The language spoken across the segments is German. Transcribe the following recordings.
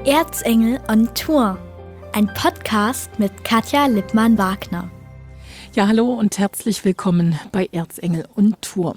Erzengel on Tour, ein Podcast mit Katja Lippmann-Wagner. Ja, hallo und herzlich willkommen bei Erzengel on Tour.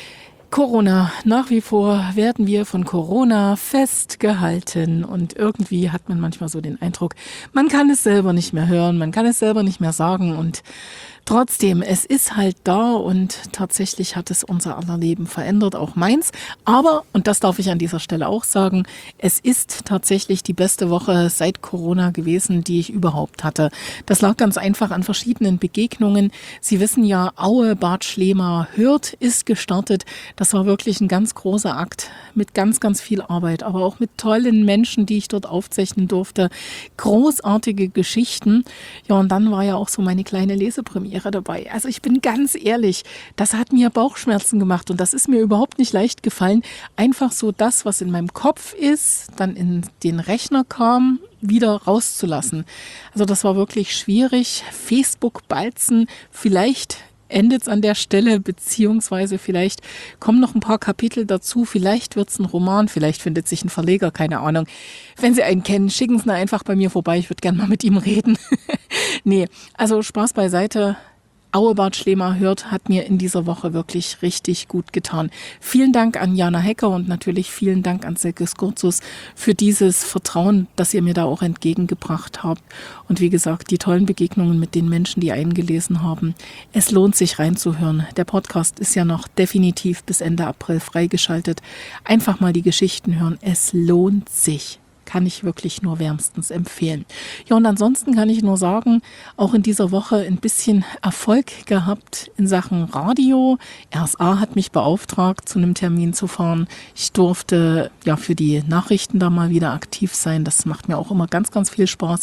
Corona, nach wie vor werden wir von Corona festgehalten und irgendwie hat man manchmal so den Eindruck, man kann es selber nicht mehr hören, man kann es selber nicht mehr sagen und trotzdem, es ist halt da und tatsächlich hat es unser aller Leben verändert, auch meins. Aber, und das darf ich an dieser Stelle auch sagen, es ist tatsächlich die beste Woche seit Corona gewesen, die ich überhaupt hatte. Das lag ganz einfach an verschiedenen Begegnungen. Sie wissen ja, Aue, Bad Schlema, Hürth ist gestartet. Das war wirklich ein ganz großer Akt mit ganz, ganz viel Arbeit, aber auch mit tollen Menschen, die ich dort aufzeichnen durfte. Großartige Geschichten. Ja, und dann war ja auch so meine kleine Lesepremiere dabei. Also ich bin ganz ehrlich, das hat mir Bauchschmerzen gemacht und das ist mir überhaupt nicht leicht gefallen. Einfach so das, was in meinem Kopf ist, dann in den Rechner kam, wieder rauszulassen. Also das war wirklich schwierig. Facebook-Balzen, vielleicht endet es an der Stelle, beziehungsweise vielleicht kommen noch ein paar Kapitel dazu, vielleicht wird es ein Roman, vielleicht findet sich ein Verleger, keine Ahnung. Wenn Sie einen kennen, schicken Sie ihn einfach bei mir vorbei, ich würde gerne mal mit ihm reden. Nee, also Spaß beiseite. Aue, Bad Schlema, Hürth hat mir in dieser Woche wirklich richtig gut getan. Vielen Dank an Jana Hecker und natürlich vielen Dank an Silke Skurzus für dieses Vertrauen, das ihr mir da auch entgegengebracht habt. Und wie gesagt, die tollen Begegnungen mit den Menschen, die eingelesen haben. Es lohnt sich reinzuhören. Der Podcast ist ja noch definitiv bis Ende April freigeschaltet. Einfach mal die Geschichten hören. Es lohnt sich. Kann ich wirklich nur wärmstens empfehlen. Ja, und ansonsten kann ich nur sagen, auch in dieser Woche ein bisschen Erfolg gehabt in Sachen Radio. RSA hat mich beauftragt, zu einem Termin zu fahren. Ich durfte ja für die Nachrichten da mal wieder aktiv sein. Das macht mir auch immer ganz, ganz viel Spaß.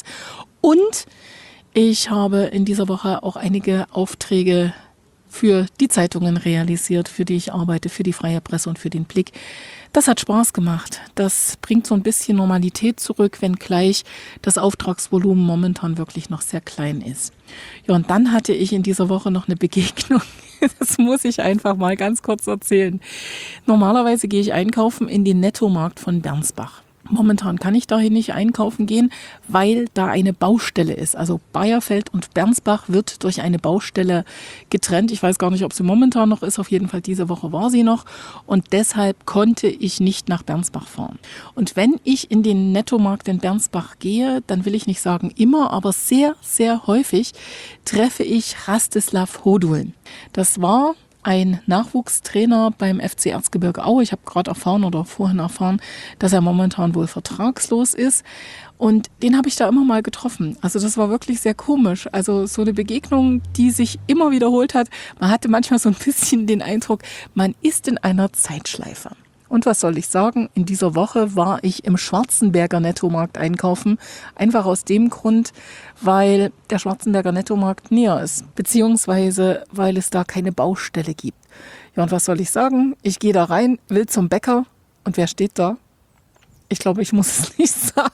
Und ich habe in dieser Woche auch einige Aufträge für die Zeitungen realisiert, für die ich arbeite, für die Freie Presse und für den Blick. Das hat Spaß gemacht. Das bringt so ein bisschen Normalität zurück, wenngleich das Auftragsvolumen momentan wirklich noch sehr klein ist. Ja, und dann hatte ich in dieser Woche noch eine Begegnung. Das muss ich einfach mal ganz kurz erzählen. Normalerweise gehe ich einkaufen in den Nettomarkt von Bernsbach. Momentan kann ich dahin nicht einkaufen gehen, weil da eine Baustelle ist. Also Bayerfeld und Bernsbach wird durch eine Baustelle getrennt. Ich weiß gar nicht, ob sie momentan noch ist. Auf jeden Fall diese Woche war sie noch. Und deshalb konnte ich nicht nach Bernsbach fahren. Und wenn ich in den Nettomarkt in Bernsbach gehe, dann will ich nicht sagen immer, aber sehr, sehr häufig treffe ich Rastislav Hodul. Das war ein Nachwuchstrainer beim FC Erzgebirge Aue. Ich habe gerade vorhin erfahren, dass er momentan wohl vertragslos ist. Und den habe ich da immer mal getroffen. Also das war wirklich sehr komisch. Also so eine Begegnung, die sich immer wiederholt hat. Man hatte manchmal so ein bisschen den Eindruck, man ist in einer Zeitschleife. Und was soll ich sagen? In dieser Woche war ich im Schwarzenberger Nettomarkt einkaufen. Einfach aus dem Grund, weil der Schwarzenberger Nettomarkt näher ist. Beziehungsweise, weil es da keine Baustelle gibt. Ja, und was soll ich sagen? Ich gehe da rein, will zum Bäcker. Und wer steht da? Ich glaube, ich muss es nicht sagen.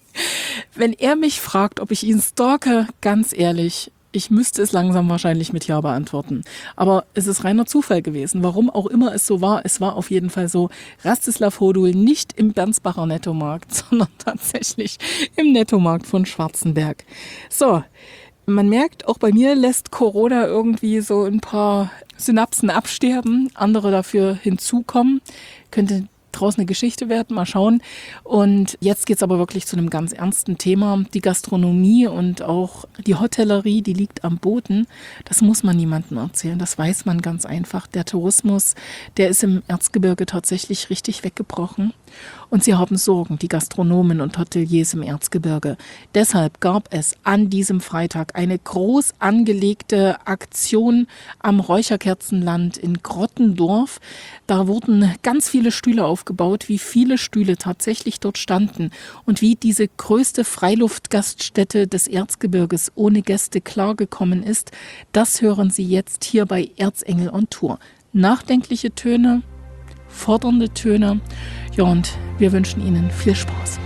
Wenn er mich fragt, ob ich ihn stalke, ganz ehrlich, ich müsste es langsam wahrscheinlich mit Ja beantworten. Aber es ist reiner Zufall gewesen. Warum auch immer es so war, es war auf jeden Fall so. Rastislav Hodul nicht im Bernsbacher Nettomarkt, sondern tatsächlich im Nettomarkt von Schwarzenberg. So, man merkt, auch bei mir lässt Corona irgendwie so ein paar Synapsen absterben, andere dafür hinzukommen. Könnte draußen eine Geschichte werden, mal schauen. Und jetzt geht's aber wirklich zu einem ganz ernsten Thema. Die Gastronomie und auch die Hotellerie, die liegt am Boden. Das muss man niemandem erzählen, das weiß man ganz einfach. Der Tourismus, der ist im Erzgebirge tatsächlich richtig weggebrochen. Und sie haben Sorgen, die Gastronomen und Hoteliers im Erzgebirge. Deshalb gab es an diesem Freitag eine groß angelegte Aktion am Räucherkerzenland in Grottendorf. Da wurden ganz viele Stühle aufgebaut, wie viele Stühle tatsächlich dort standen und wie diese größte Freiluftgaststätte des Erzgebirges ohne Gäste klargekommen ist. Das hören Sie jetzt hier bei Erzengel on Tour. Nachdenkliche Töne, fordernde Töne. Ja, und wir wünschen Ihnen viel Spaß.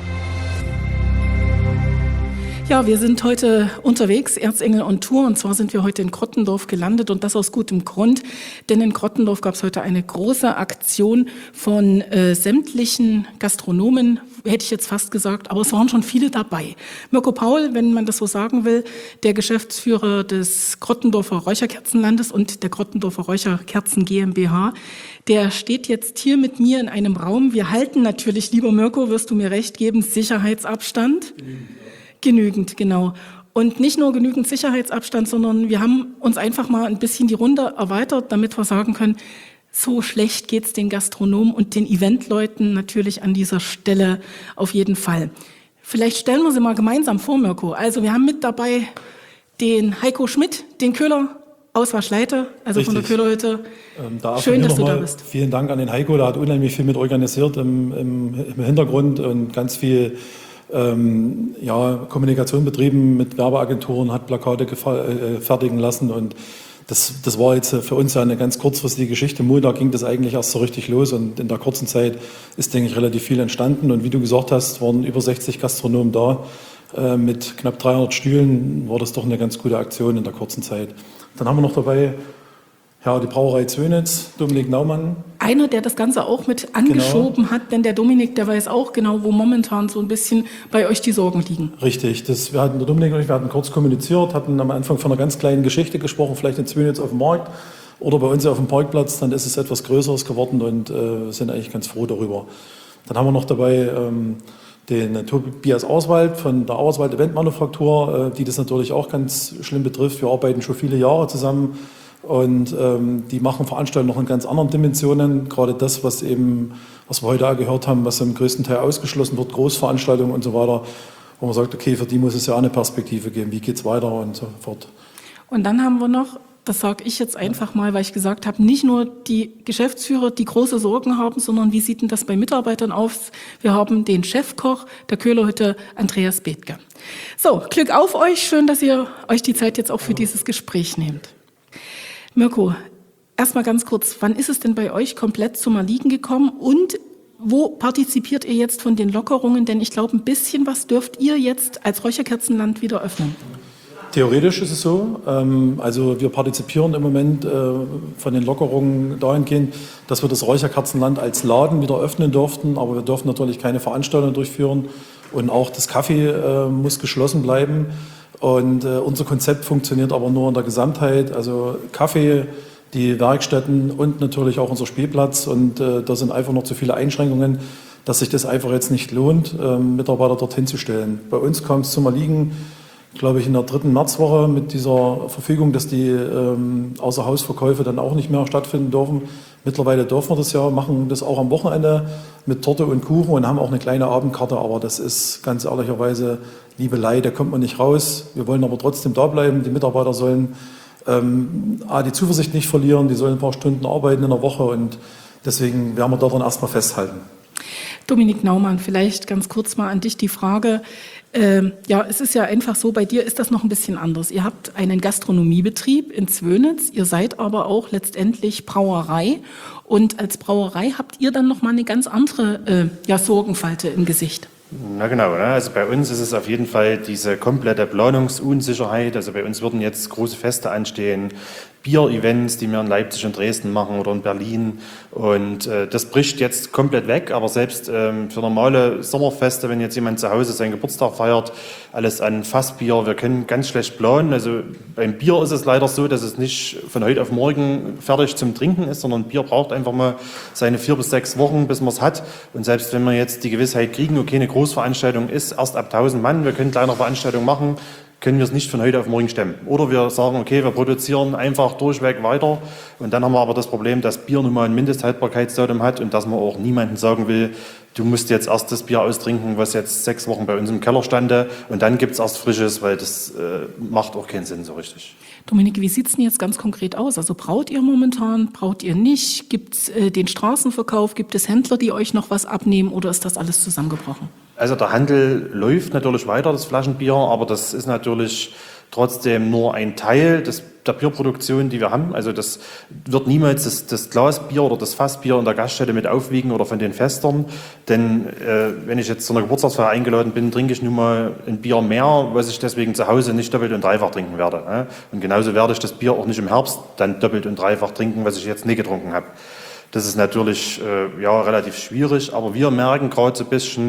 Ja, wir sind heute unterwegs, Erzengel on Tour, und zwar sind wir heute in Grottendorf gelandet und das aus gutem Grund, denn in Grottendorf gab es heute eine große Aktion von sämtlichen Gastronomen, hätte ich jetzt fast gesagt, aber es waren schon viele dabei. Mirko Paul, wenn man das so sagen will, der Geschäftsführer des Grottendorfer Räucherkerzenlandes und der Grottendorfer Räucherkerzen GmbH, der steht jetzt hier mit mir in einem Raum. Wir halten natürlich, lieber Mirko, wirst du mir recht geben, Sicherheitsabstand. Genügend, genau. Und nicht nur genügend Sicherheitsabstand, sondern wir haben uns einfach mal ein bisschen die Runde erweitert, damit wir sagen können, so schlecht geht's den Gastronomen und den Eventleuten natürlich an dieser Stelle auf jeden Fall. Vielleicht stellen wir sie mal gemeinsam vor, Mirko. Also wir haben mit dabei den Heiko Schmidt, den Köhler aus Waschleite, also Richtig. Von der Köhlerhütte. Schön, dass du da bist. Vielen Dank an den Heiko, der hat unheimlich viel mit organisiert im Hintergrund und ganz viel Kommunikation betrieben mit Werbeagenturen, hat Plakate fertigen lassen und das war jetzt für uns ja eine ganz kurzfristige Geschichte. Montag ging das eigentlich erst so richtig los und in der kurzen Zeit ist, denke ich, relativ viel entstanden. Und wie du gesagt hast, waren über 60 Gastronomen da. Mit knapp 300 Stühlen war das doch eine ganz gute Aktion in der kurzen Zeit. Dann haben wir noch dabei die Brauerei Zönitz, Dominik Naumann. Einer, der das Ganze auch mit angeschoben hat, denn der Dominik, der weiß auch genau, wo momentan so ein bisschen bei euch die Sorgen liegen. Richtig, der Dominik und ich, wir hatten kurz kommuniziert, hatten am Anfang von einer ganz kleinen Geschichte gesprochen, vielleicht in Zönitz auf dem Markt oder bei uns auf dem Parkplatz, dann ist es etwas Größeres geworden und sind eigentlich ganz froh darüber. Dann haben wir noch dabei den Tobias Auswald von der Auswald Eventmanufaktur, die das natürlich auch ganz schlimm betrifft. Wir arbeiten schon viele Jahre zusammen. Und die machen Veranstaltungen noch in ganz anderen Dimensionen. Gerade das, was wir heute auch gehört haben, was im größten Teil ausgeschlossen wird, Großveranstaltungen und so weiter, wo man sagt, okay, für die muss es ja auch eine Perspektive geben. Wie geht's weiter und so fort. Und dann haben wir noch, das sage ich jetzt einfach mal, weil ich gesagt habe, nicht nur die Geschäftsführer, die große Sorgen haben, sondern wie sieht denn das bei Mitarbeitern aus? Wir haben den Chefkoch der Köhlerhütte, Andreas Bethke. So, Glück auf euch. Schön, dass ihr euch die Zeit jetzt auch für dieses Gespräch nehmt. Mirko, erstmal ganz kurz, wann ist es denn bei euch komplett zum Erliegen gekommen und wo partizipiert ihr jetzt von den Lockerungen? Denn ich glaube, ein bisschen was dürft ihr jetzt als Räucherkerzenland wieder öffnen. Theoretisch ist es so. Also wir partizipieren im Moment von den Lockerungen dahingehend, dass wir das Räucherkerzenland als Laden wieder öffnen durften. Aber wir dürfen natürlich keine Veranstaltungen durchführen und auch das Café muss geschlossen bleiben. Und unser Konzept funktioniert aber nur in der Gesamtheit, also Kaffee, die Werkstätten und natürlich auch unser Spielplatz. Und da sind einfach noch zu viele Einschränkungen, dass sich das einfach jetzt nicht lohnt, Mitarbeiter dorthin zu stellen. Bei uns kam es zum Erliegen, glaube ich, in der 3. Märzwoche mit dieser Verfügung, dass die Außerhausverkäufe dann auch nicht mehr stattfinden dürfen. Mittlerweile dürfen wir das ja, machen das auch am Wochenende mit Torte und Kuchen und haben auch eine kleine Abendkarte. Aber das ist ganz ehrlicherweise Liebelei, da kommt man nicht raus. Wir wollen aber trotzdem da bleiben. Die Mitarbeiter sollen die Zuversicht nicht verlieren, die sollen ein paar Stunden arbeiten in der Woche und deswegen werden wir daran erstmal festhalten. Dominik Naumann, vielleicht ganz kurz mal an dich die Frage. Es ist ja einfach so, bei dir ist das noch ein bisschen anders. Ihr habt einen Gastronomiebetrieb in Zwönitz, ihr seid aber auch letztendlich Brauerei und als Brauerei habt ihr dann nochmal eine ganz andere Sorgenfalte im Gesicht. Na genau, ne? Also bei uns ist es auf jeden Fall diese komplette Planungsunsicherheit. Also bei uns würden jetzt große Feste anstehen, Bier-Events, die wir in Leipzig und Dresden machen oder in Berlin. Und das bricht jetzt komplett weg. Aber selbst für normale Sommerfeste, wenn jetzt jemand zu Hause seinen Geburtstag feiert, alles an Fassbier, wir können ganz schlecht planen. Also beim Bier ist es leider so, dass es nicht von heute auf morgen fertig zum Trinken ist, sondern Bier braucht einfach mal seine 4 bis 6 Wochen, bis man es hat. Und selbst wenn wir jetzt die Gewissheit kriegen, okay, eine Großveranstaltung ist erst ab 1000 Mann, wir können kleine Veranstaltungen machen, können wir es nicht von heute auf morgen stemmen. Oder wir sagen, okay, wir produzieren einfach durchweg weiter und dann haben wir aber das Problem, dass Bier nun mal ein Mindesthaltbarkeitsdatum hat und dass man auch niemandem sagen will, du musst jetzt erst das Bier austrinken, was jetzt 6 Wochen bei uns im Keller stande und dann gibt es erst Frisches, weil das macht auch keinen Sinn so richtig. Dominik, wie sieht es denn jetzt ganz konkret aus? Also braut ihr momentan, braut ihr nicht? Gibt es den Straßenverkauf? Gibt es Händler, die euch noch was abnehmen oder ist das alles zusammengebrochen? Also der Handel läuft natürlich weiter, das Flaschenbier, aber das ist natürlich trotzdem nur ein Teil der Bierproduktion, die wir haben. Also das wird niemals das Glasbier oder das Fassbier in der Gaststätte mit aufwiegen oder von den Festern. Denn wenn ich jetzt zu einer Geburtstagsfeier eingeladen bin, trinke ich nun mal ein Bier mehr, was ich deswegen zu Hause nicht doppelt und dreifach trinken werde. Ne? Und genauso werde ich das Bier auch nicht im Herbst dann doppelt und dreifach trinken, was ich jetzt nie getrunken habe. Das ist natürlich relativ schwierig, aber wir merken gerade so ein bisschen,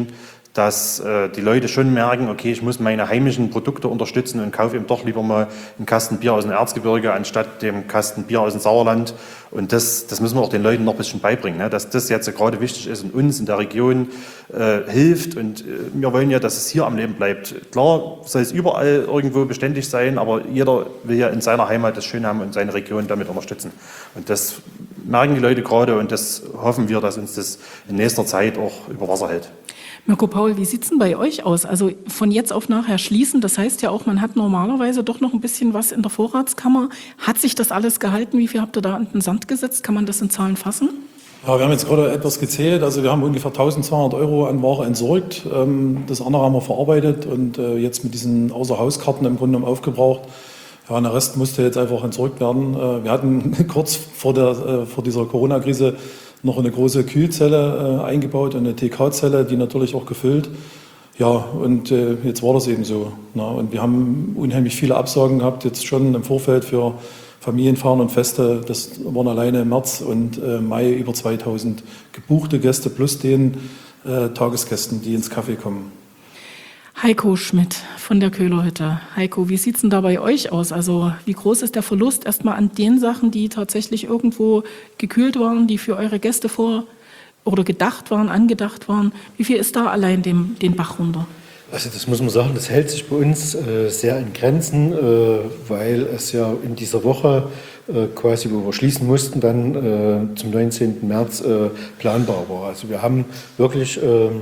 dass die Leute schon merken, okay, ich muss meine heimischen Produkte unterstützen und kaufe eben doch lieber mal einen Kasten Bier aus dem Erzgebirge anstatt dem Kasten Bier aus dem Sauerland. Und das müssen wir auch den Leuten noch ein bisschen beibringen, ne? Dass das jetzt gerade wichtig ist und uns in der Region hilft. Und wir wollen ja, dass es hier am Leben bleibt. Klar soll es überall irgendwo beständig sein, aber jeder will ja in seiner Heimat das schön haben und seine Region damit unterstützen. Und das merken die Leute gerade und das hoffen wir, dass uns das in nächster Zeit auch über Wasser hält. Mirko Paul, wie sieht es denn bei euch aus? Also von jetzt auf nachher schließen, das heißt ja auch, man hat normalerweise doch noch ein bisschen was in der Vorratskammer. Hat sich das alles gehalten? Wie viel habt ihr da in den Sand gesetzt? Kann man das in Zahlen fassen? Ja, wir haben jetzt gerade etwas gezählt. Also wir haben ungefähr 1.200 € an Ware entsorgt. Das andere haben wir verarbeitet und jetzt mit diesen Außerhauskarten im Grunde genommen aufgebraucht. Ja, und der Rest musste jetzt einfach entsorgt werden. Wir hatten kurz vor dieser Corona-Krise noch eine große Kühlzelle eingebaut und eine TK-Zelle, die natürlich auch gefüllt. Ja, und jetzt war das eben so. Na, und wir haben unheimlich viele Absagen gehabt, jetzt schon im Vorfeld für Familienfeiern und Feste. Das waren alleine im März und Mai über 2000 gebuchte Gäste plus den Tagesgästen, die ins Café kommen. Heiko Schmidt von der Köhlerhütte. Heiko, wie sieht es denn da bei euch aus? Also wie groß ist der Verlust erstmal an den Sachen, die tatsächlich irgendwo gekühlt waren, die für eure Gäste gedacht waren, angedacht waren? Wie viel ist da allein den Bach runter? Also das muss man sagen, das hält sich bei uns sehr in Grenzen, weil es ja in dieser Woche quasi, wo wir schließen mussten, dann zum 19. März planbar war. Also wir haben wirklich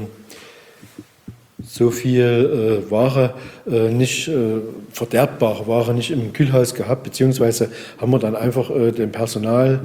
so viel Ware, nicht verderbbare Ware nicht im Kühlhaus gehabt, beziehungsweise haben wir dann einfach dem Personal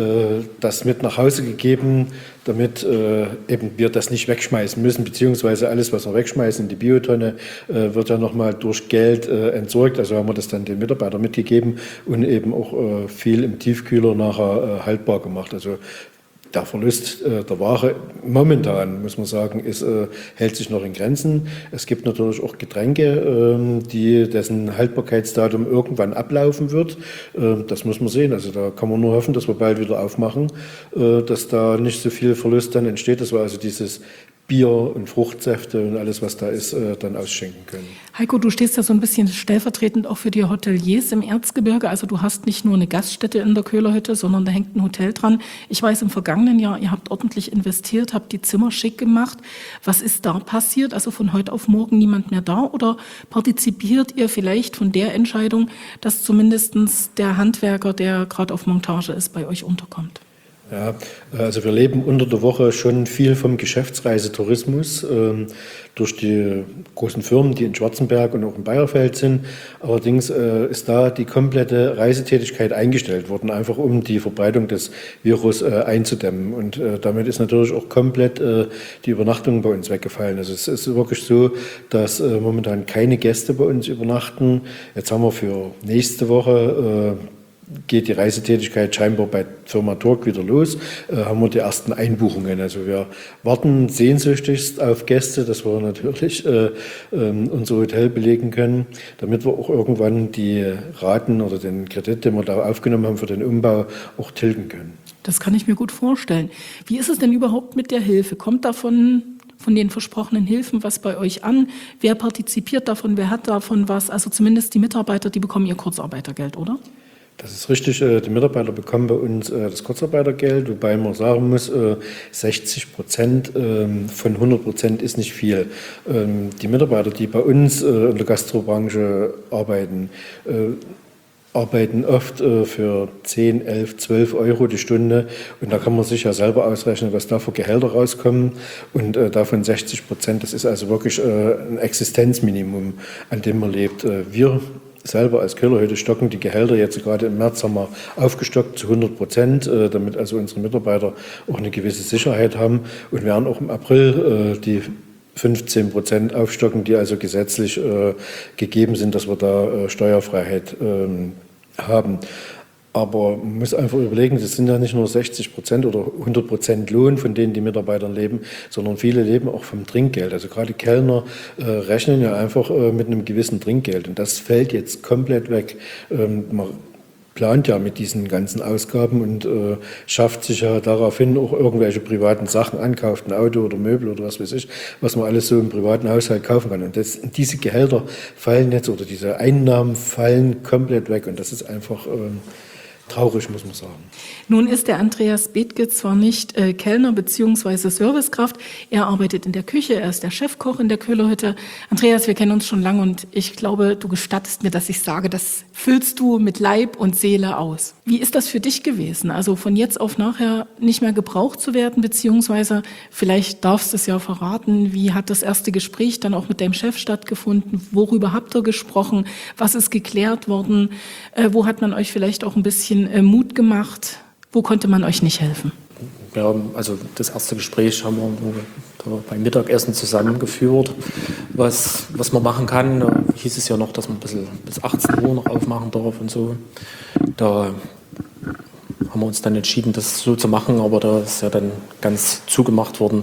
das mit nach Hause gegeben, damit eben wir das nicht wegschmeißen müssen, beziehungsweise alles, was wir wegschmeißen in die Biotonne, wird ja nochmal durch Geld entsorgt. Also haben wir das dann den Mitarbeitern mitgegeben und eben auch viel im Tiefkühler nachher haltbar gemacht. Also der Verlust der Ware momentan, muss man sagen, hält sich noch in Grenzen. Es gibt natürlich auch Getränke, dessen Haltbarkeitsdatum irgendwann ablaufen wird. Das muss man sehen. Also da kann man nur hoffen, dass wir bald wieder aufmachen, dass da nicht so viel Verlust dann entsteht, dass wir also dieses Bier und Fruchtsäfte und alles, was da ist, dann ausschenken können. Heiko, du stehst ja so ein bisschen stellvertretend auch für die Hoteliers im Erzgebirge. Also du hast nicht nur eine Gaststätte in der Köhlerhütte, sondern da hängt ein Hotel dran. Ich weiß, im vergangenen Jahr, ihr habt ordentlich investiert, habt die Zimmer schick gemacht. Was ist da passiert? Also von heute auf morgen niemand mehr da? Oder partizipiert ihr vielleicht von der Entscheidung, dass zumindest der Handwerker, der gerade auf Montage ist, bei euch unterkommt? Ja, also wir leben unter der Woche schon viel vom Geschäftsreisetourismus durch die großen Firmen, die in Schwarzenberg und auch in Bayerfeld sind. Allerdings ist da die komplette Reisetätigkeit eingestellt worden, einfach um die Verbreitung des Virus einzudämmen. Und damit ist natürlich auch komplett die Übernachtung bei uns weggefallen. Also es ist wirklich so, dass momentan keine Gäste bei uns übernachten. Jetzt haben wir für nächste Woche geht die Reisetätigkeit scheinbar bei Firma Turk wieder los, haben wir die ersten Einbuchungen. Also wir warten sehnsüchtigst auf Gäste, dass wir natürlich unser Hotel belegen können, damit wir auch irgendwann die Raten oder den Kredit, den wir da aufgenommen haben für den Umbau, auch tilgen können. Das kann ich mir gut vorstellen. Wie ist es denn überhaupt mit der Hilfe? Kommt davon von den versprochenen Hilfen was bei euch an? Wer partizipiert davon? Wer hat davon was? Also zumindest die Mitarbeiter, die bekommen ihr Kurzarbeitergeld, oder? Das ist richtig. Die Mitarbeiter bekommen bei uns das Kurzarbeitergeld, wobei man sagen muss, 60% von 100% ist nicht viel. Die Mitarbeiter, die bei uns in der Gastrobranche arbeiten, arbeiten oft für 10, 11, 12 Euro die Stunde. Und da kann man sich ja selber ausrechnen, was da für Gehälter rauskommen. Und davon 60%, das ist also wirklich ein Existenzminimum, an dem man lebt. Wir selber als Köhlerhütte stocken die Gehälter jetzt gerade im März haben wir aufgestockt zu 100%, damit also unsere Mitarbeiter auch eine gewisse Sicherheit haben und werden auch im April die 15% aufstocken, die also gesetzlich gegeben sind, dass wir da Steuerfreiheit haben. Aber man muss einfach überlegen, das sind ja nicht nur 60% oder 100% Lohn, von denen die Mitarbeiter leben, sondern viele leben auch vom Trinkgeld. Also gerade Kellner rechnen ja einfach mit einem gewissen Trinkgeld. Und das fällt jetzt komplett weg. Man plant ja mit diesen ganzen Ausgaben und schafft sich ja daraufhin auch irgendwelche privaten Sachen an, kauft ein Auto oder Möbel oder was weiß ich, was man alles so im privaten Haushalt kaufen kann. Und diese Gehälter fallen jetzt oder diese Einnahmen fallen komplett weg und das ist einfach traurig, muss man sagen. Nun ist der Andreas Bethke zwar nicht Kellner bzw. Servicekraft, er arbeitet in der Küche, er ist der Chefkoch in der Köhlerhütte. Andreas, wir kennen uns schon lange und ich glaube, du gestattest mir, dass ich sage, das füllst du mit Leib und Seele aus. Wie ist das für dich gewesen? Also von jetzt auf nachher nicht mehr gebraucht zu werden, beziehungsweise vielleicht darfst du es ja verraten, wie hat das erste Gespräch dann auch mit deinem Chef stattgefunden? Worüber habt ihr gesprochen? Was ist geklärt worden? Wo hat man euch vielleicht auch ein bisschen Mut gemacht? Wo konnte man euch nicht helfen? Ja, also das erste Gespräch haben wir da beim Mittagessen zusammengeführt, was man machen kann. Da hieß es ja noch, dass man ein bisschen bis 18 Uhr noch aufmachen darf und so. Da haben wir uns dann entschieden, das so zu machen, aber da ist ja dann ganz zugemacht worden.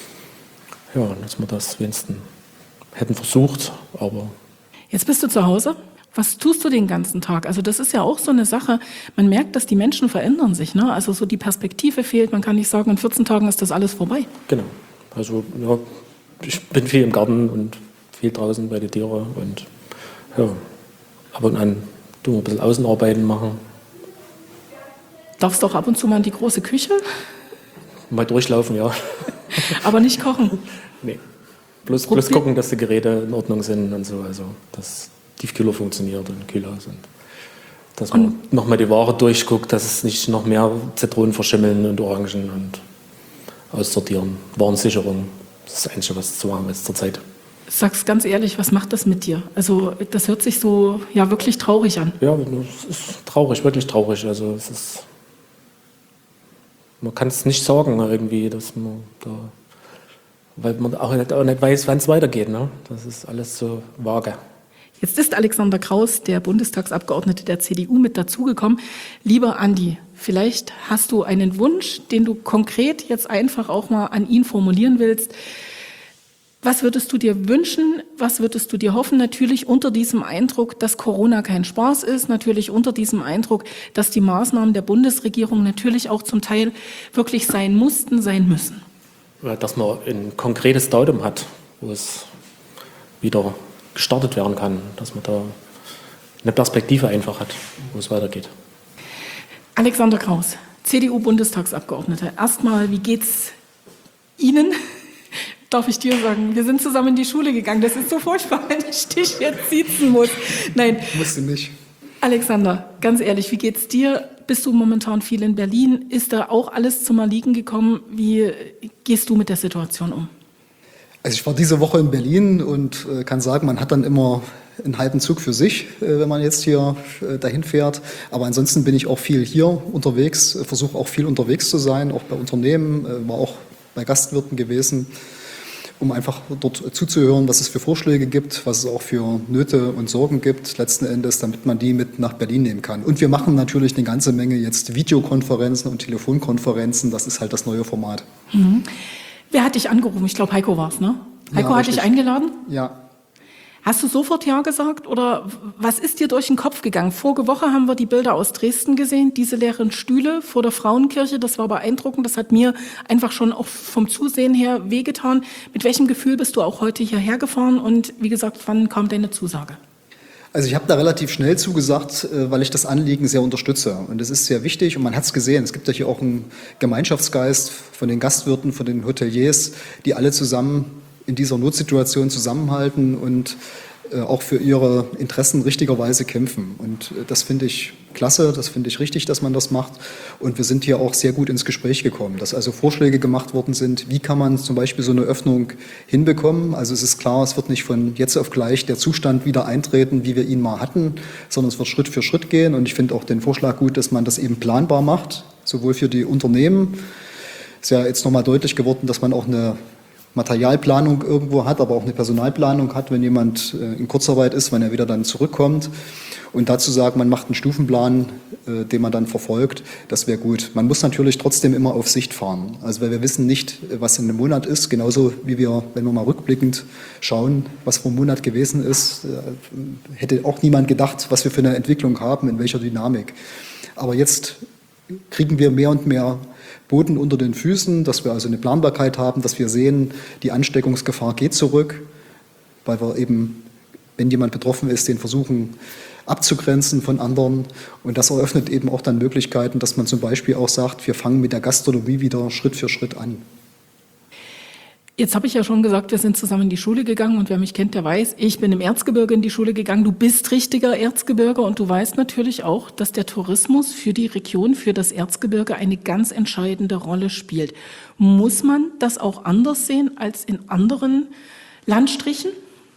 Ja, dass wir das wenigstens hätten versucht, aber... Jetzt bist du zu Hause. Was tust du den ganzen Tag? Also das ist ja auch so eine Sache, man merkt, dass die Menschen verändern sich, ne? Also so die Perspektive fehlt, man kann nicht sagen, in 14 Tagen ist das alles vorbei. Genau, also ja, ich bin viel im Garten und viel draußen bei den Tieren und ja, ab und an tun wir ein bisschen Außenarbeiten machen. Darfst du auch ab und zu mal in die große Küche? Mal durchlaufen, ja. Aber nicht kochen? Nee, bloß gucken, dass die Geräte in Ordnung sind und so, also das... Tiefkühler funktioniert und Kühler sind. Dass man nochmal die Ware durchguckt, dass es nicht noch mehr Zitronen verschimmeln und Orangen und aussortieren. Warensicherung, das ist das Einzige, was zu machen ist zurzeit. Sag's ganz ehrlich, was macht das mit dir? Also das hört sich so ja wirklich traurig an. Ja, es ist traurig, wirklich traurig. Also es ist, man kann es nicht sagen irgendwie, dass man da, weil man auch nicht weiß, wann es weitergeht. Ne? Das ist alles so vage. Jetzt ist Alexander Kraus, der Bundestagsabgeordnete der CDU, mit dazugekommen. Lieber Andi, vielleicht hast du einen Wunsch, den du konkret jetzt einfach auch mal an ihn formulieren willst. Was würdest du dir wünschen? Was würdest du dir hoffen? Natürlich unter diesem Eindruck, dass Corona kein Spaß ist. Natürlich unter diesem Eindruck, dass die Maßnahmen der Bundesregierung natürlich auch zum Teil wirklich sein mussten, sein müssen. Dass man ein konkretes Datum hat, wo es wieder gestartet werden kann, dass man da eine Perspektive einfach hat, wo es weitergeht. Alexander Kraus, CDU-Bundestagsabgeordneter. Erstmal, wie geht's Ihnen? Darf ich dir sagen, wir sind zusammen in die Schule gegangen. Das ist so furchtbar, wenn ich dich jetzt siezen muss. Nein. Musst du nicht. Alexander, ganz ehrlich, wie geht's dir? Bist du momentan viel in Berlin? Ist da auch alles zum Erliegen gekommen? Wie gehst du mit der Situation um? Also ich war diese Woche in Berlin und kann sagen, man hat dann immer einen halben Zug für sich, wenn man jetzt hier dahin fährt. Aber ansonsten bin ich auch viel hier unterwegs, versuche auch viel unterwegs zu sein, auch bei Unternehmen, war auch bei Gastwirten gewesen, um einfach dort zuzuhören, was es für Vorschläge gibt, was es auch für Nöte und Sorgen gibt, letzten Endes, damit man die mit nach Berlin nehmen kann. Und wir machen natürlich eine ganze Menge jetzt Videokonferenzen und Telefonkonferenzen, das ist halt das neue Format. Mhm. Wer hat dich angerufen? Ich glaube, Heiko war es, ne? Heiko ja, hat dich eingeladen? Ja. Hast du sofort Ja gesagt oder was ist dir durch den Kopf gegangen? Vorige Woche haben wir die Bilder aus Dresden gesehen, diese leeren Stühle vor der Frauenkirche, das war beeindruckend, das hat mir einfach schon auch vom Zusehen her wehgetan. Mit welchem Gefühl bist du auch heute hierher gefahren und wie gesagt, wann kam deine Zusage? Also ich habe da relativ schnell zugesagt, weil ich das Anliegen sehr unterstütze. Und es ist sehr wichtig und man hat es gesehen. Es gibt ja hier auch einen Gemeinschaftsgeist von den Gastwirten, von den Hoteliers, die alle zusammen in dieser Notsituation zusammenhalten und auch für ihre Interessen richtigerweise kämpfen. Und das finde ich klasse, das finde ich richtig, dass man das macht. Und wir sind hier auch sehr gut ins Gespräch gekommen, dass also Vorschläge gemacht worden sind, wie kann man zum Beispiel so eine Öffnung hinbekommen. Also es ist klar, es wird nicht von jetzt auf gleich der Zustand wieder eintreten, wie wir ihn mal hatten, sondern es wird Schritt für Schritt gehen. Und ich finde auch den Vorschlag gut, dass man das eben planbar macht, sowohl für die Unternehmen. Es ist ja jetzt nochmal deutlich geworden, dass man auch eine Materialplanung irgendwo hat, aber auch eine Personalplanung hat, wenn jemand in Kurzarbeit ist, wenn er wieder dann zurückkommt. Und dazu sagen, man macht einen Stufenplan, den man dann verfolgt, das wäre gut. Man muss natürlich trotzdem immer auf Sicht fahren. Also weil wir wissen nicht, was in einem Monat ist, genauso wie wir, wenn wir mal rückblickend schauen, was vor einem Monat gewesen ist, hätte auch niemand gedacht, was wir für eine Entwicklung haben, in welcher Dynamik. Aber jetzt kriegen wir mehr und mehr Boden unter den Füßen, dass wir also eine Planbarkeit haben, dass wir sehen, die Ansteckungsgefahr geht zurück, weil wir eben, wenn jemand betroffen ist, den versuchen abzugrenzen von anderen. Und das eröffnet eben auch dann Möglichkeiten, dass man zum Beispiel auch sagt, wir fangen mit der Gastronomie wieder Schritt für Schritt an. Jetzt habe ich ja schon gesagt, wir sind zusammen in die Schule gegangen und wer mich kennt, der weiß, ich bin im Erzgebirge in die Schule gegangen. Du bist richtiger Erzgebirger und du weißt natürlich auch, dass der Tourismus für die Region, für das Erzgebirge eine ganz entscheidende Rolle spielt. Muss man das auch anders sehen als in anderen Landstrichen?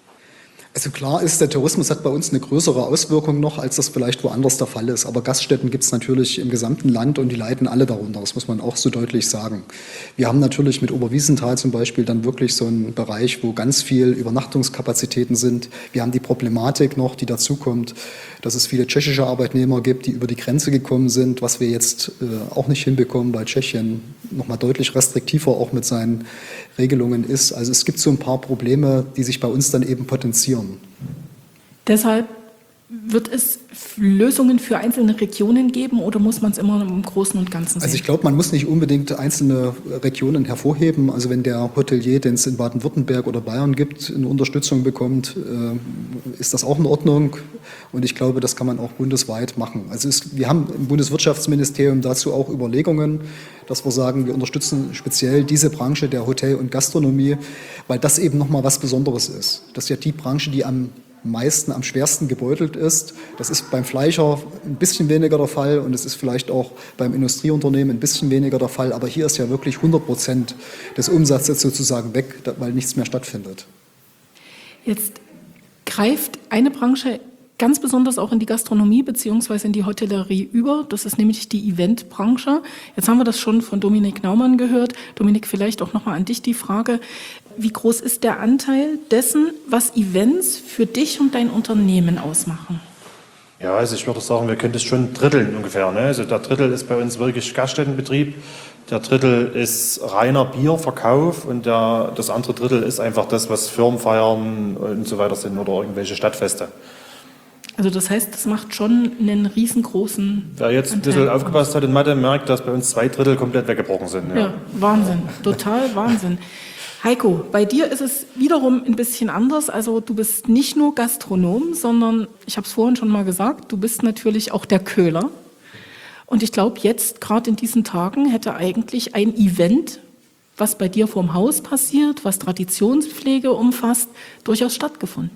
Also klar ist, der Tourismus hat bei uns eine größere Auswirkung noch, als das vielleicht woanders der Fall ist. Aber Gaststätten gibt es natürlich im gesamten Land und die leiden alle darunter. Das muss man auch so deutlich sagen. Wir haben natürlich mit Oberwiesenthal zum Beispiel dann wirklich so einen Bereich, wo ganz viel Übernachtungskapazitäten sind. Wir haben die Problematik noch, die dazukommt, dass es viele tschechische Arbeitnehmer gibt, die über die Grenze gekommen sind, was wir jetzt auch nicht hinbekommen, weil Tschechien noch mal deutlich restriktiver auch mit seinen Regelungen ist. Also es gibt so ein paar Probleme, die sich bei uns dann eben potenzieren. Deshalb wird es Lösungen für einzelne Regionen geben oder muss man es immer im Großen und Ganzen sehen? Also ich glaube, man muss nicht unbedingt einzelne Regionen hervorheben. Also wenn der Hotelier, den es in Baden-Württemberg oder Bayern gibt, eine Unterstützung bekommt, ist das auch in Ordnung. Und ich glaube, das kann man auch bundesweit machen. Also wir haben im Bundeswirtschaftsministerium dazu auch Überlegungen, dass wir sagen, wir unterstützen speziell diese Branche der Hotel- und Gastronomie, weil das eben nochmal was Besonderes ist. Das ist ja die Branche, die am meisten, am schwersten gebeutelt ist. Das ist beim Fleischer ein bisschen weniger der Fall und es ist vielleicht auch beim Industrieunternehmen ein bisschen weniger der Fall. Aber hier ist ja wirklich 100% des Umsatzes sozusagen weg, weil nichts mehr stattfindet. Jetzt greift eine Branche ganz besonders auch in die Gastronomie bzw. in die Hotellerie über. Das ist nämlich die Eventbranche. Jetzt haben wir das schon von Dominik Naumann gehört. Dominik, vielleicht auch nochmal an dich die Frage, wie groß ist der Anteil dessen, was Events für dich und dein Unternehmen ausmachen? Ja, also ich würde sagen, wir können das schon dritteln ungefähr. Ne? Also der Drittel ist bei uns wirklich Gaststättenbetrieb, der Drittel ist reiner Bierverkauf und das andere Drittel ist einfach das, was Firmenfeiern und so weiter sind oder irgendwelche Stadtfeste. Also das heißt, das macht schon einen riesengroßen Wer jetzt ein bisschen aufgepasst hat in Mathe, merkt, dass bei uns 2/3 komplett weggebrochen sind. Ja, Wahnsinn, total Wahnsinn. Heiko, bei dir ist es wiederum ein bisschen anders. Also du bist nicht nur Gastronom, sondern, ich habe es vorhin schon mal gesagt, du bist natürlich auch der Köhler. Und ich glaube, jetzt, gerade in diesen Tagen, hätte eigentlich ein Event, was bei dir vorm Haus passiert, was Traditionspflege umfasst, durchaus stattgefunden.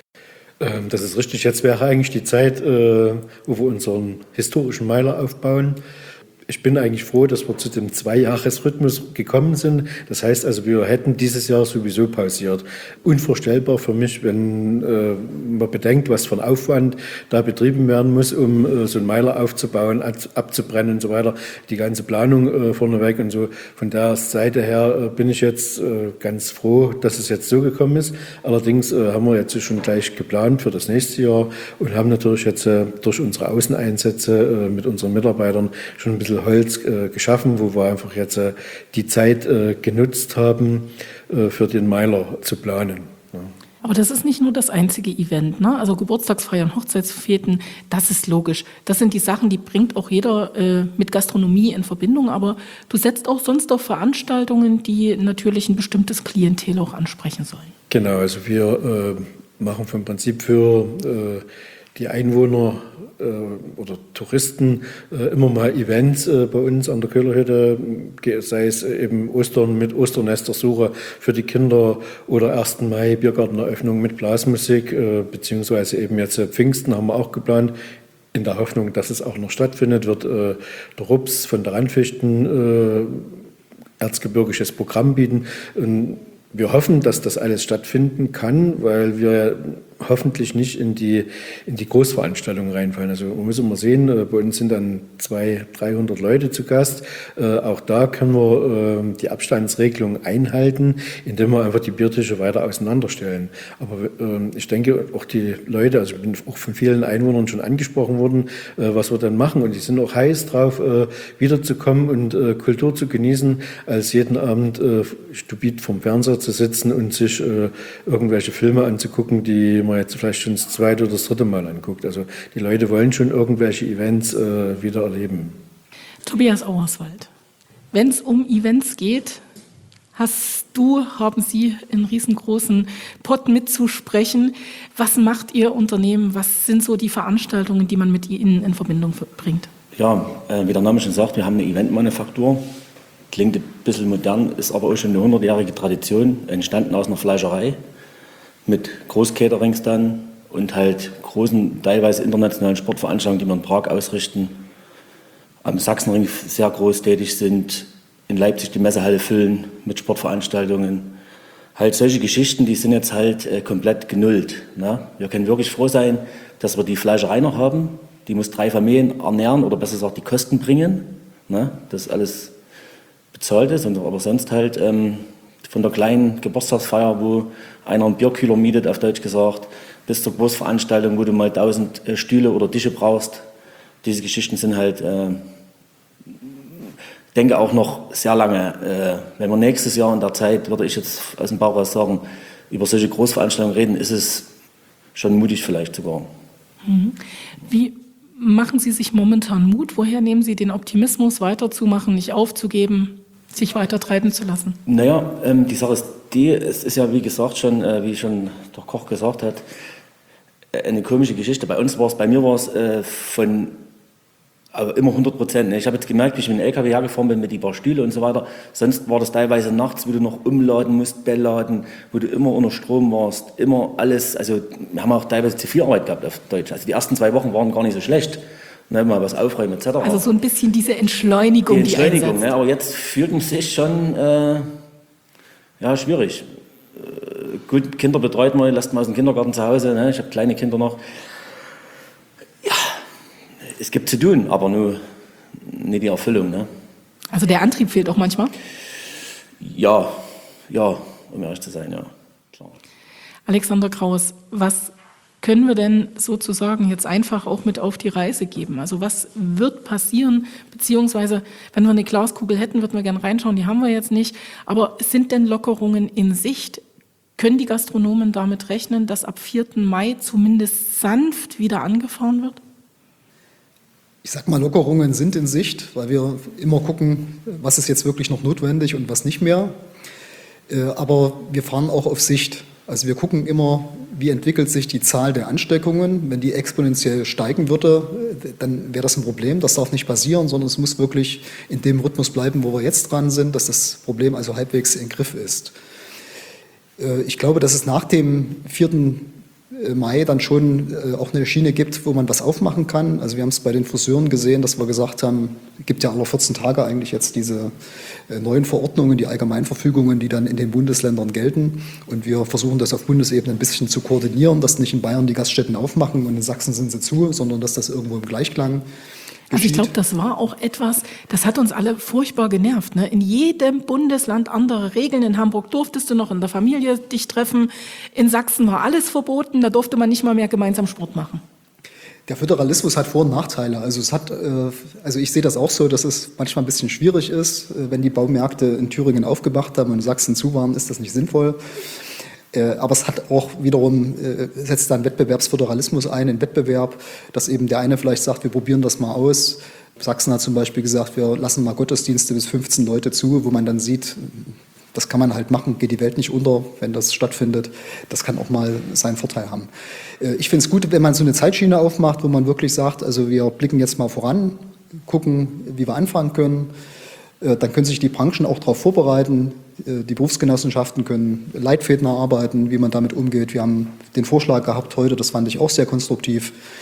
Das ist richtig. Jetzt wäre eigentlich die Zeit, wo wir unseren historischen Meiler aufbauen. Ich bin eigentlich froh, dass wir zu dem 2-Jahres-Rhythmus gekommen sind. Das heißt also, wir hätten dieses Jahr sowieso pausiert. Unvorstellbar für mich, wenn man bedenkt, was für ein Aufwand da betrieben werden muss, um so einen Meiler aufzubauen, abzubrennen und so weiter. Die ganze Planung vorneweg und so. Von der Seite her bin ich jetzt ganz froh, dass es jetzt so gekommen ist. Allerdings haben wir jetzt schon gleich geplant für das nächste Jahr und haben natürlich jetzt durch unsere Außeneinsätze mit unseren Mitarbeitern schon ein bisschen Holz geschaffen, wo wir einfach jetzt die Zeit genutzt haben, für den Meiler zu planen. Ja. Aber das ist nicht nur das einzige Event, ne? Also Geburtstagsfeiern, Hochzeitsfeten, das ist logisch. Das sind die Sachen, die bringt auch jeder mit Gastronomie in Verbindung. Aber du setzt auch sonst auf Veranstaltungen, die natürlich ein bestimmtes Klientel auch ansprechen sollen. Genau, also wir machen vom Prinzip für die Einwohner oder Touristen immer mal Events bei uns an der Köhlerhütte, sei es eben Ostern mit Osternestersuche für die Kinder oder 1. Mai Biergarteneröffnung mit Blasmusik, beziehungsweise eben jetzt Pfingsten haben wir auch geplant. In der Hoffnung, dass es auch noch stattfindet, wird der RUPS von der Randfichten erzgebirgisches Programm bieten. Und wir hoffen, dass das alles stattfinden kann, weil wir hoffentlich nicht in die Großveranstaltungen reinfallen. Also man muss immer sehen, bei uns sind dann 200-300 Leute zu Gast. Auch da können wir die Abstandsregelung einhalten, indem wir einfach die Biertische weiter auseinanderstellen. Aber ich denke, auch die Leute, also ich bin auch von vielen Einwohnern schon angesprochen worden, was wir dann machen. Und die sind auch heiß drauf, wiederzukommen und Kultur zu genießen, als jeden Abend stupid vorm Fernseher zu sitzen und sich irgendwelche Filme anzugucken, die man jetzt vielleicht schon das zweite oder das dritte Mal anguckt. Also die Leute wollen schon irgendwelche Events wieder erleben. Tobias Auerswald, wenn es um Events geht, haben Sie einen riesengroßen Pott mitzusprechen. Was macht Ihr Unternehmen? Was sind so die Veranstaltungen, die man mit Ihnen in Verbindung bringt? Ja, wie der Name schon sagt, wir haben eine Eventmanufaktur. Klingt ein bisschen modern, ist aber auch schon eine 100-jährige Tradition, entstanden aus einer Fleischerei mit Großcaterings dann und halt großen, teilweise internationalen Sportveranstaltungen, die wir in Prag ausrichten, am Sachsenring sehr groß tätig sind, in Leipzig die Messehalle füllen mit Sportveranstaltungen. Halt solche Geschichten, die sind jetzt halt komplett genullt. Ne? Wir können wirklich froh sein, dass wir die Fleischerei noch haben. Die muss 3 Familien ernähren oder besser gesagt die Kosten bringen, ne? Dass alles bezahlt ist. Aber sonst halt von der kleinen Geburtstagsfeier, wo einer einen Bierkühler mietet, auf Deutsch gesagt, bis zur Großveranstaltung, wo du mal 1000 Stühle oder Tische brauchst. Diese Geschichten sind halt, denke auch noch sehr lange. Wenn wir nächstes Jahr in der Zeit, würde ich jetzt aus dem Bauch raus sagen, über solche Großveranstaltungen reden, ist es schon mutig vielleicht sogar. Wie machen Sie sich momentan Mut? Woher nehmen Sie den Optimismus, weiterzumachen, nicht aufzugeben, sich weiter treiben zu lassen? Naja, die Sache ist die, es ist ja wie gesagt schon, wie schon der Koch gesagt hat, eine komische Geschichte. Bei mir war es aber immer 100%. Ne? Ich habe jetzt gemerkt, wie ich mit dem LKW hergefahren bin mit die paar Stühle und so weiter. Sonst war das teilweise nachts, wo du noch umladen musst, bellladen, wo du immer unter Strom warst, immer alles. Also wir haben auch teilweise zu viel Arbeit gehabt auf Deutsch. Also die ersten 2 Wochen waren gar nicht so schlecht. Ne, mal was aufräumen etc. Also so ein bisschen diese Entschleunigung, die einsetzt. Ne, aber jetzt fühlt man sich schon schwierig. Gut, Kinder betreut man, lässt man aus dem Kindergarten zu Hause. Ne? Ich habe kleine Kinder noch. Ja, es gibt zu tun, aber nur nicht die Erfüllung. Ne? Also der Antrieb fehlt auch manchmal? Ja, um ehrlich zu sein, ja. Klar. Alexander Kraus, was können wir denn sozusagen jetzt einfach auch mit auf die Reise geben? Also was wird passieren, beziehungsweise wenn wir eine Glaskugel hätten, würden wir gerne reinschauen, die haben wir jetzt nicht. Aber sind denn Lockerungen in Sicht? Können die Gastronomen damit rechnen, dass ab 4. Mai zumindest sanft wieder angefahren wird? Ich sag mal, Lockerungen sind in Sicht, weil wir immer gucken, was ist jetzt wirklich noch notwendig und was nicht mehr. Aber wir fahren auch auf Sicht. Also wir gucken immer, wie entwickelt sich die Zahl der Ansteckungen. Wenn die exponentiell steigen würde, dann wäre das ein Problem. Das darf nicht passieren, sondern es muss wirklich in dem Rhythmus bleiben, wo wir jetzt dran sind, dass das Problem also halbwegs im Griff ist. Ich glaube, dass es nach dem 4. Mai dann schon auch eine Schiene gibt, wo man was aufmachen kann. Also wir haben es bei den Friseuren gesehen, dass wir gesagt haben, es gibt ja alle 14 Tage eigentlich jetzt diese neuen Verordnungen, die Allgemeinverfügungen, die dann in den Bundesländern gelten. Und wir versuchen das auf Bundesebene ein bisschen zu koordinieren, dass nicht in Bayern die Gaststätten aufmachen und in Sachsen sind sie zu, sondern dass das irgendwo im Gleichklang Also ich glaube, das war auch etwas, das hat uns alle furchtbar genervt. Ne? In jedem Bundesland andere Regeln. In Hamburg durftest du noch in der Familie dich treffen. In Sachsen war alles verboten. Da durfte man nicht mal mehr gemeinsam Sport machen. Der Föderalismus hat Vor- und Nachteile. Also ich sehe das auch so, dass es manchmal ein bisschen schwierig ist. Wenn die Baumärkte in Thüringen aufgemacht haben und in Sachsen zu waren, ist das nicht sinnvoll. Aber es hat auch wiederum, setzt dann Wettbewerbsföderalismus ein, in Wettbewerb, dass eben der eine vielleicht sagt, wir probieren das mal aus. Sachsen hat zum Beispiel gesagt, wir lassen mal Gottesdienste bis 15 Leute zu, wo man dann sieht, das kann man halt machen, geht die Welt nicht unter, wenn das stattfindet. Das kann auch mal seinen Vorteil haben. Ich finde es gut, wenn man so eine Zeitschiene aufmacht, wo man wirklich sagt, also wir blicken jetzt mal voran, gucken, wie wir anfangen können. Dann können sich die Branchen auch darauf vorbereiten. Die Berufsgenossenschaften können Leitfäden erarbeiten, wie man damit umgeht. Wir haben den Vorschlag gehabt heute, das fand ich auch sehr konstruktiv,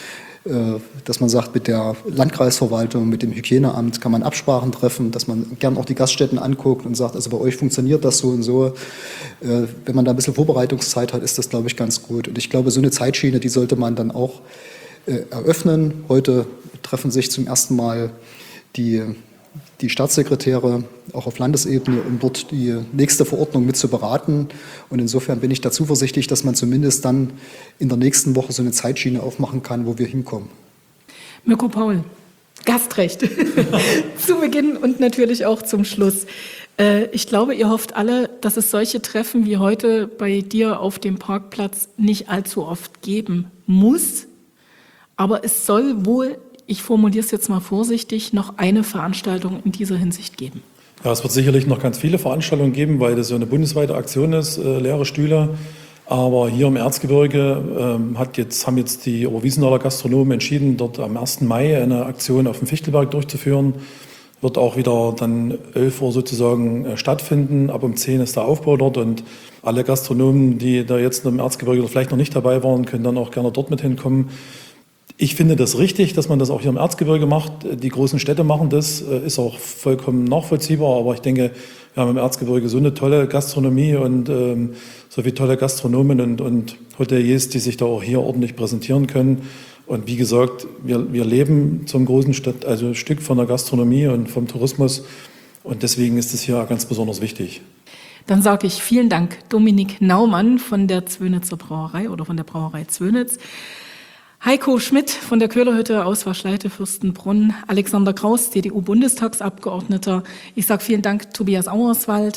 dass man sagt, mit der Landkreisverwaltung, mit dem Hygieneamt kann man Absprachen treffen, dass man gern auch die Gaststätten anguckt und sagt, also bei euch funktioniert das so und so. Wenn man da ein bisschen Vorbereitungszeit hat, ist das, glaube ich, ganz gut. Und ich glaube, so eine Zeitschiene, die sollte man dann auch eröffnen. Heute treffen sich zum ersten Mal die Staatssekretäre auch auf Landesebene, um dort die nächste Verordnung mit zu beraten. Und insofern bin ich da zuversichtlich, dass man zumindest dann in der nächsten Woche so eine Zeitschiene aufmachen kann, wo wir hinkommen. Mirko Paul, Gastrecht zu Beginn und natürlich auch zum Schluss. Ich glaube, ihr hofft alle, dass es solche Treffen wie heute bei dir auf dem Parkplatz nicht allzu oft geben muss. Aber es soll wohl, ich formuliere es jetzt mal vorsichtig, noch eine Veranstaltung in dieser Hinsicht geben. Ja, es wird sicherlich noch ganz viele Veranstaltungen geben, weil das so eine bundesweite Aktion ist, leere Stühle. Aber hier im Erzgebirge haben jetzt die Oberwiesenaler Gastronomen entschieden, dort am 1. Mai eine Aktion auf dem Fichtelberg durchzuführen. Wird auch wieder dann 11 Uhr sozusagen stattfinden. Ab um 10 ist der Aufbau dort und alle Gastronomen, die da jetzt im Erzgebirge vielleicht noch nicht dabei waren, können dann auch gerne dort mit hinkommen. Ich finde das richtig, dass man das auch hier im Erzgebirge macht. Die großen Städte machen das, ist auch vollkommen nachvollziehbar. Aber ich denke, wir haben im Erzgebirge so eine tolle Gastronomie und so viele tolle Gastronomen und Hoteliers, die sich da auch hier ordentlich präsentieren können. Und wie gesagt, wir leben zum großen Stück von der Gastronomie und vom Tourismus. Und deswegen ist es hier ganz besonders wichtig. Dann sage ich vielen Dank, Dominik Naumann von der Zwönitzer Brauerei oder von der Brauerei Zwönitz. Heiko Schmidt von der Köhlerhütte aus Waschleite Fürstenbrunn, Alexander Kraus, CDU-Bundestagsabgeordneter. Ich sage vielen Dank, Tobias Auerswald,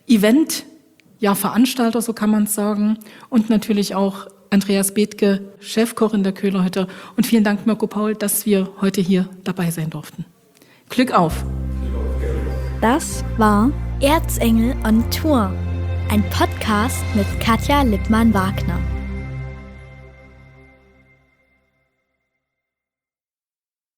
Veranstalter, so kann man es sagen. Und natürlich auch Andreas Bethke, Chefkoch in der Köhlerhütte. Und vielen Dank, Mirko Paul, dass wir heute hier dabei sein durften. Glück auf! Das war Erzengel on Tour, ein Podcast mit Katja Lippmann-Wagner.